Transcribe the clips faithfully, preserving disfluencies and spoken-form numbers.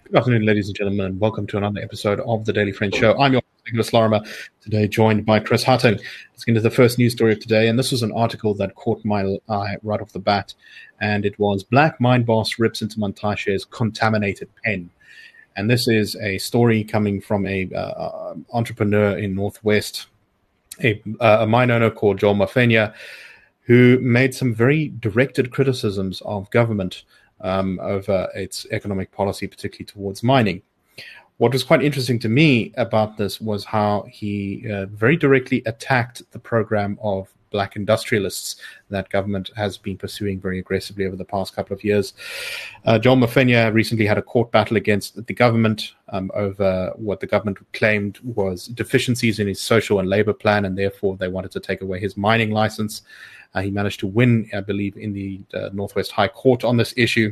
Good afternoon, ladies and gentlemen, and welcome to another episode of the Daily Friend Show. I'm your host, Nicholas Lorimer, today joined by Chris Hutton. Let's get into the first news story of today, and this was an article that caught my eye right off the bat, and it was Black Mine Boss Rips into Montashe's Contaminated Pen. And this is a story coming from a uh, entrepreneur in Northwest, a, uh, a mine owner called Joel Mafenya, who made some very directed criticisms of government Um, over its economic policy, particularly towards mining. What was quite interesting to me about this was how he uh, very directly attacked the program of black industrialists that government has been pursuing very aggressively over the past couple of years. Uh, Joel Mafenya recently had a court battle against the government um, over what the government claimed was deficiencies in his social and labor plan, and therefore they wanted to take away his mining license. Uh, he managed to win, I believe, in the uh, Northwest High Court on this issue.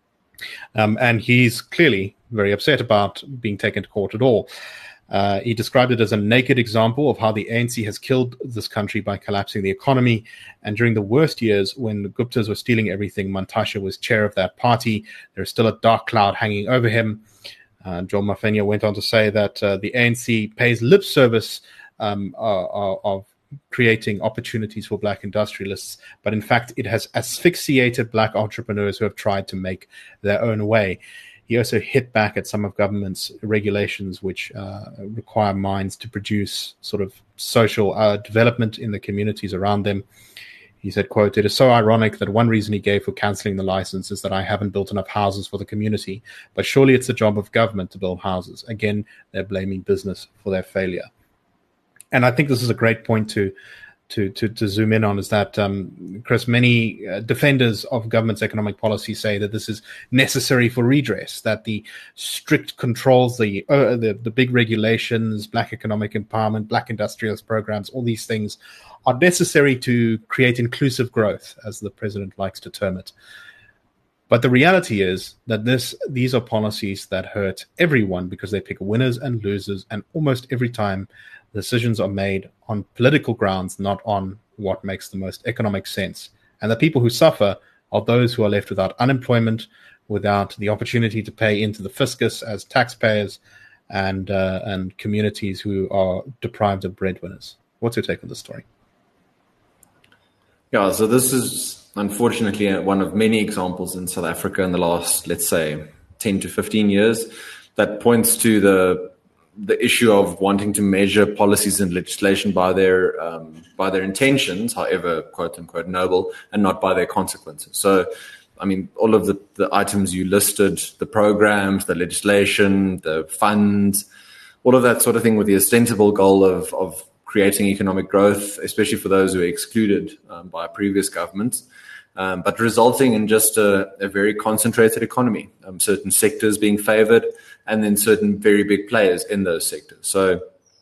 Um, and he's clearly very upset about being taken to court at all. Uh, he described it as a naked example of how the A N C has killed this country by collapsing the economy. And during the worst years, when the Guptas were stealing everything, Montashe was chair of that party. There's still a dark cloud hanging over him. Uh, Joel Mafenya went on to say that uh, the A N C pays lip service um, uh, of creating opportunities for black industrialists, but in fact it has asphyxiated black entrepreneurs who have tried to make their own way. He also hit back at some of government's regulations which uh, require mines to produce sort of social uh, development in the communities around them. He said, quote, "It is so ironic that one reason he gave for cancelling the license is that I haven't built enough houses for the community, but surely it's the job of government to build houses." Again, they're blaming business for their failure. And I think this is a great point to to to, to zoom in on, is that, um, Chris, many uh, defenders of government's economic policy say that this is necessary for redress, that the strict controls, the, uh, the, the big regulations, black economic empowerment, black industrialist programs, all these things are necessary to create inclusive growth, as the president likes to term it. But the reality is that this these are policies that hurt everyone because they pick winners and losers, and almost every time decisions are made on political grounds, not on what makes the most economic sense. And the people who suffer are those who are left without unemployment, without the opportunity to pay into the fiscus as taxpayers, and uh, and communities who are deprived of breadwinners. What's your take on this story? Yeah, so this is unfortunately one of many examples in South Africa in the last, let's say, ten to fifteen years that points to the the issue of wanting to measure policies and legislation by their um, by their intentions, however quote unquote noble, and not by their consequences. So, I mean, all of the, the items you listed, the programs, the legislation, the funds, all of that sort of thing, with the ostensible goal of of creating economic growth, especially for those who are excluded um, by previous governments, um, but resulting in just a, a very concentrated economy, um, certain sectors being favored, and then certain very big players in those sectors. So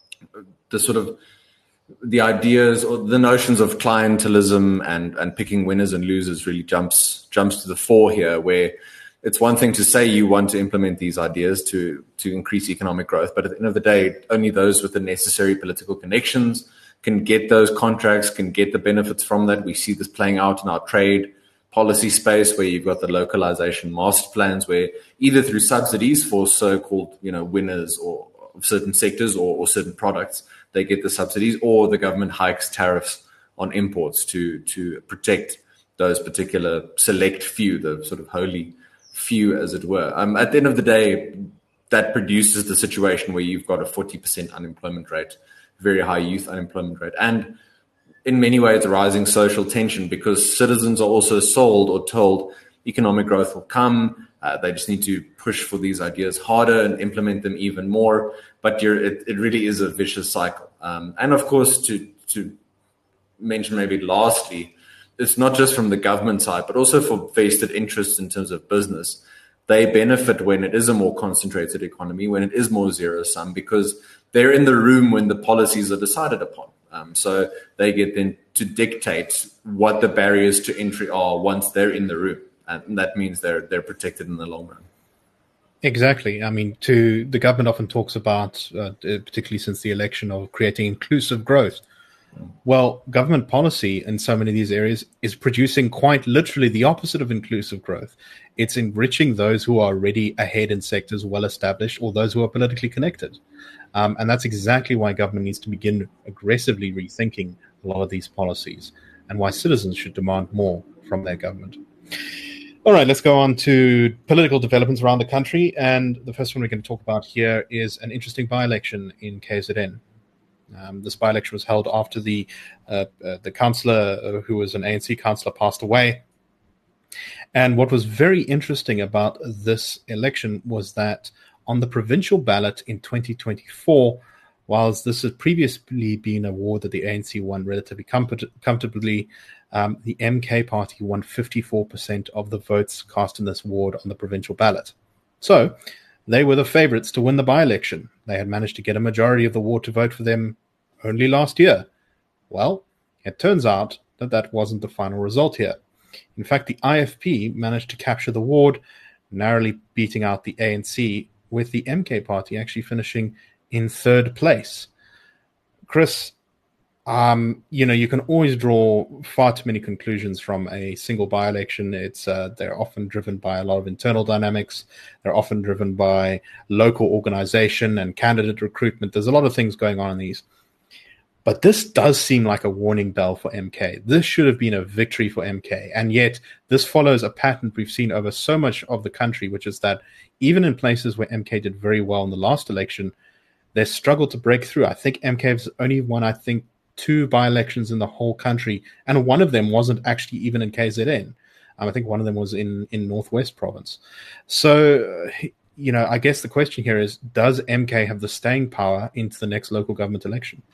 the sort of the ideas or the notions of clientelism and, and picking winners and losers really jumps jumps to the fore here, where it's one thing to say you want to implement these ideas to, to increase economic growth, but at the end of the day, only those with the necessary political connections can get those contracts, can get the benefits from that. We see this playing out in our trade policy space, where you've got the localization master plans, where either through subsidies for so-called, you know, winners or of certain sectors or, or certain products, they get the subsidies, or the government hikes tariffs on imports to to protect those particular select few, the sort of holy few, as it were. Um, at the end of the day, that produces the situation where you've got a forty percent unemployment rate, very high youth unemployment rate, and in many ways, rising social tension, because citizens are also sold or told economic growth will come. Uh, they just need to push for these ideas harder and implement them even more. But you're, it, it really is a vicious cycle. Um, and of course, to, to mention maybe lastly, it's not just from the government side, but also for vested interests in terms of business. They benefit when it is a more concentrated economy, when it is more zero sum, because they're in the room when the policies are decided upon. Um, so they get then to dictate what the barriers to entry are once they're in the room, and that means they're they're protected in the long run. Exactly. I mean, to the government often talks about, uh, particularly since the election, of creating inclusive growth. Well, government policy in so many of these areas is producing quite literally the opposite of inclusive growth. It's enriching those who are already ahead in sectors well established or those who are politically connected. Um, and that's exactly why government needs to begin aggressively rethinking a lot of these policies and why citizens should demand more from their government. All right, let's go on to political developments around the country. And the first one we're going to talk about here is an interesting by-election in K Z N. Um, this by-election was held after the uh, uh, the councillor, uh, who was an A N C councillor, passed away. And what was very interesting about this election was that on the provincial ballot in twenty twenty-four, whilst this had previously been a ward that the A N C won relatively comfort- comfortably, um, the M K party won fifty-four percent of the votes cast in this ward on the provincial ballot. So they were the favourites to win the by-election. They had managed to get a majority of the ward to vote for them only last year. Well, it turns out that that wasn't the final result here. In fact, the I F P managed to capture the ward, narrowly beating out the A N C, with the M K party actually finishing in third place. Chris, um, you know, you can always draw far too many conclusions from a single by-election. It's uh, they're often driven by a lot of internal dynamics. They're often driven by local organization and candidate recruitment. There's a lot of things going on in these. But this does seem like a warning bell for M K. This should have been a victory for M K. And yet this follows a pattern we've seen over so much of the country, which is that even in places where M K did very well in the last election, they struggled to break through. I think M K has only won, I think, two by-elections in the whole country. And one of them wasn't actually even in K Z N. Um, I think one of them was in, in Northwest Province. So, you know, I guess the question here is, does M K have the staying power into the next local government election?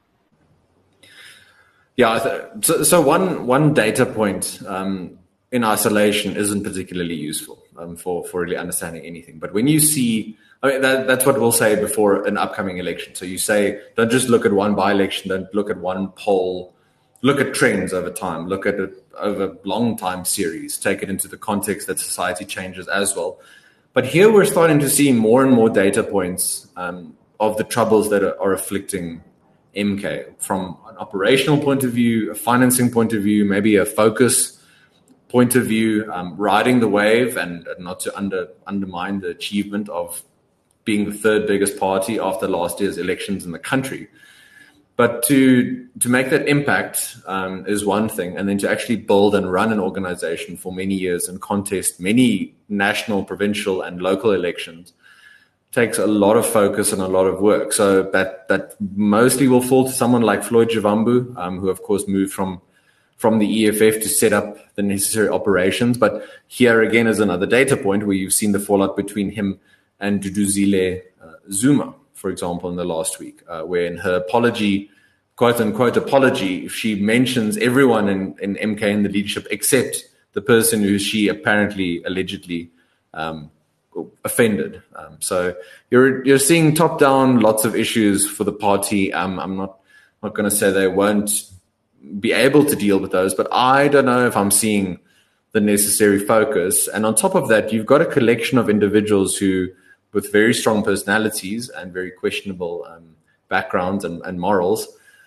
Yeah, so, so one one data point um, in isolation isn't particularly useful um, for, for really understanding anything. But when you see, I mean, that, that's what we'll say before an upcoming election. So you say, don't just look at one by-election, don't look at one poll, look at trends over time, look at it over long time series, take it into the context that society changes as well. But here we're starting to see more and more data points um, of the troubles that are, are afflicting M K from an operational point of view, a financing point of view, maybe a focus point of view, um, riding the wave and not to under, undermine the achievement of being the third biggest party after last year's elections in the country. But to to make that impact um, is one thing, and then to actually build and run an organization for many years and contest many national, provincial, and local elections takes a lot of focus and a lot of work. So that that mostly will fall to someone like Floyd Javambu, um, who of course moved from from the E F F to set up the necessary operations. But here again is another data point where you've seen the fallout between him and Duduzile uh, Zuma, for example, in the last week, uh, where in her apology, quote unquote apology, she mentions everyone in, in M K in the leadership except the person who she apparently allegedly um, offended. Um, so you're you're seeing top down lots of issues for the party. Um, I'm not not going to say they won't be able to deal with those, but I don't know if I'm seeing the necessary focus. And on top of that, you've got a collection of individuals who, with very strong personalities and very questionable um, backgrounds and, and morals,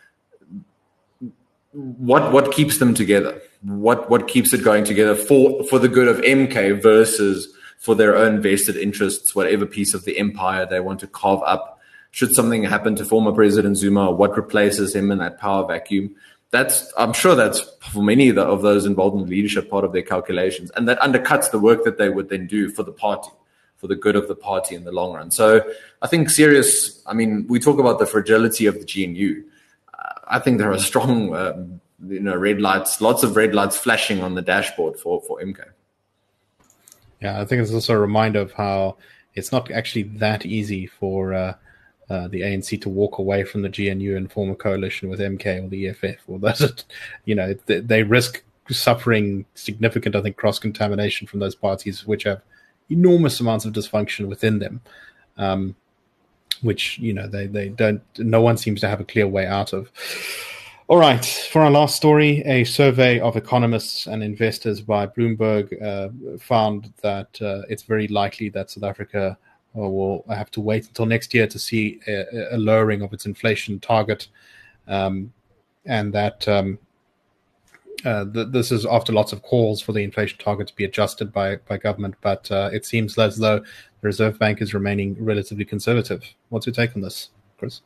what what keeps them together? What what keeps it going together for for the good of M K versus for their own vested interests, whatever piece of the empire they want to carve up? Should something happen to former President Zuma, what replaces him in that power vacuum? That's, I'm sure that's for many of, the, of those involved in leadership part of their calculations. And that undercuts the work that they would then do for the party, for the good of the party in the long run. So I think serious, I mean, we talk about the fragility of the G N U. Uh, I think there are strong, um, you know, red lights, lots of red lights flashing on the dashboard for, for M K. Yeah, I think it's also a reminder of how it's not actually that easy for uh, uh, the A N C to walk away from the G N U and form a coalition with M K or the E F F. Or those, you know, they, they risk suffering significant, I think, cross-contamination from those parties, which have enormous amounts of dysfunction within them, um, which, you know, they, they don't, no one seems to have a clear way out of. All right, for our last story, a survey of economists and investors by Bloomberg uh, found that uh, it's very likely that South Africa uh, will have to wait until next year to see a, a lowering of its inflation target. Um, and that um, uh, th- this is after lots of calls for the inflation target to be adjusted by, by government, but uh, it seems as though the Reserve Bank is remaining relatively conservative. What's your take on this, Chris?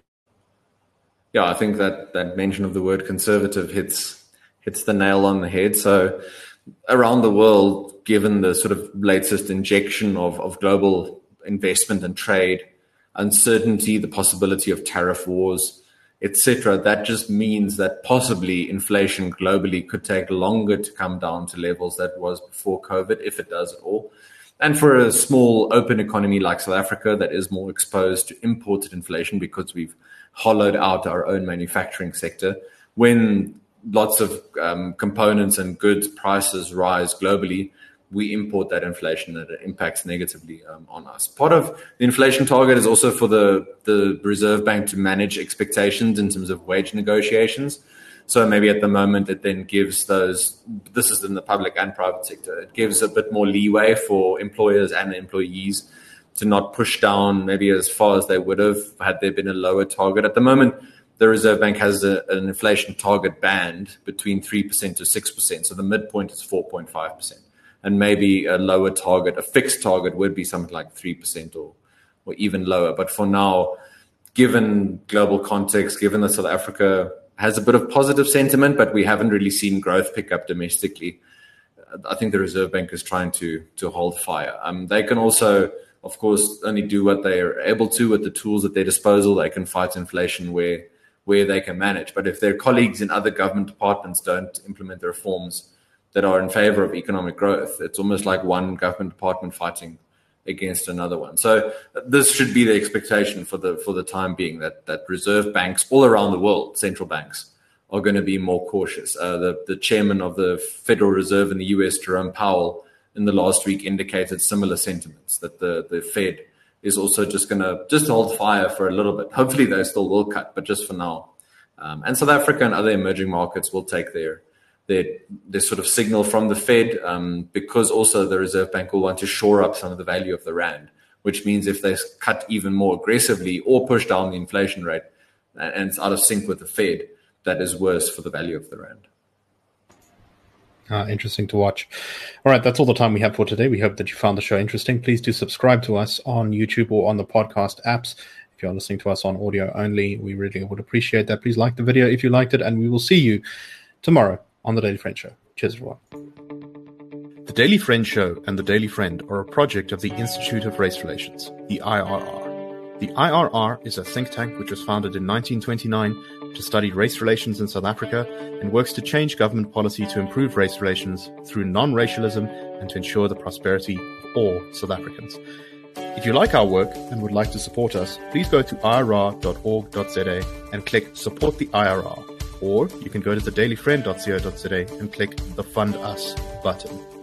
Yeah, I think that that mention of the word conservative hits hits the nail on the head. So around the world, given the sort of latest injection of, of global investment and trade, uncertainty, the possibility of tariff wars, et cetera, that just means that possibly inflation globally could take longer to come down to levels that was before COVID, if it does at all. And for a small open economy like South Africa that is more exposed to imported inflation because we've hollowed out our own manufacturing sector, when lots of um, components and goods prices rise globally, we import that inflation and it impacts negatively um, on us. Part of the inflation target is also for the, the Reserve Bank to manage expectations in terms of wage negotiations. So maybe at the moment it then gives those, this is in the public and private sector, it gives a bit more leeway for employers and employees to not push down maybe as far as they would have had there been a lower target. At the moment, the Reserve Bank has a, an inflation target band between three percent to six percent. So the midpoint is four point five percent. And maybe a lower target, a fixed target would be something like three percent or, or even lower. But for now, given global context, given that South Africa has a bit of positive sentiment, but we haven't really seen growth pick up domestically, I think the Reserve Bank is trying to, to hold fire. Um, they can also, of course, only do what they are able to with the tools at their disposal. They can fight inflation where where they can manage. But if their colleagues in other government departments don't implement the reforms that are in favor of economic growth, it's almost like one government department fighting against another one. So this should be the expectation for the for the time being, that that reserve banks all around the world, central banks, are going to be more cautious. Uh, the, the chairman of the Federal Reserve in the U S, Jerome Powell, in the last week indicated similar sentiments, that the, the Fed is also just going to just hold fire for a little bit. Hopefully they still will cut, but just for now. Um, and South Africa and other emerging markets will take their their, their sort of signal from the Fed, um, because also the Reserve Bank will want to shore up some of the value of the rand, which means if they cut even more aggressively or push down the inflation rate and it's out of sync with the Fed, that is worse for the value of the rand. Uh, interesting to watch. All right, that's all the time we have for today. We hope that you found the show interesting. Please do subscribe to us on YouTube or on the podcast apps. If you're listening to us on audio only, we really would appreciate that. Please like the video if you liked it, and we will see you tomorrow on The Daily Friend Show. Cheers, everyone. The Daily Friend Show and The Daily Friend are a project of the Institute of Race Relations, the I R R. The I R R is a think tank which was founded in nineteen twenty-nine to study race relations in South Africa and works to change government policy to improve race relations through non-racialism and to ensure the prosperity of all South Africans. If you like our work and would like to support us, please go to I R R dot org dot Z A and click Support the I R R. Or you can go to the daily friend dot co dot Z A and click the Fund Us button.